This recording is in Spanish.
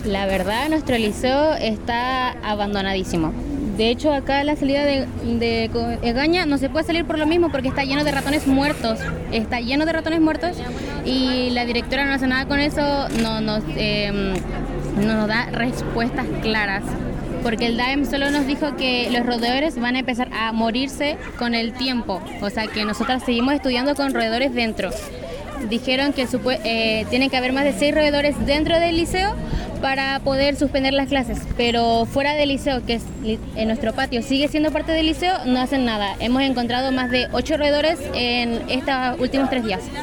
La verdad, nuestro liceo está abandonadísimo. De hecho, acá a la salida de Egaña no se puede salir por lo mismo porque está lleno de ratones muertos. Está lleno de ratones muertos y la directora no hace nada con eso, no nos da respuestas claras. Porque el DAEM solo nos dijo que los roedores van a empezar a morirse con el tiempo. O sea que nosotras seguimos estudiando con roedores dentro. Dijeron que tienen que haber más de 6 roedores dentro del liceo para poder suspender las clases, pero fuera del liceo, que es en nuestro patio, sigue siendo parte del liceo, no hacen nada. Hemos encontrado más de 8 roedores en estos últimos 3 días.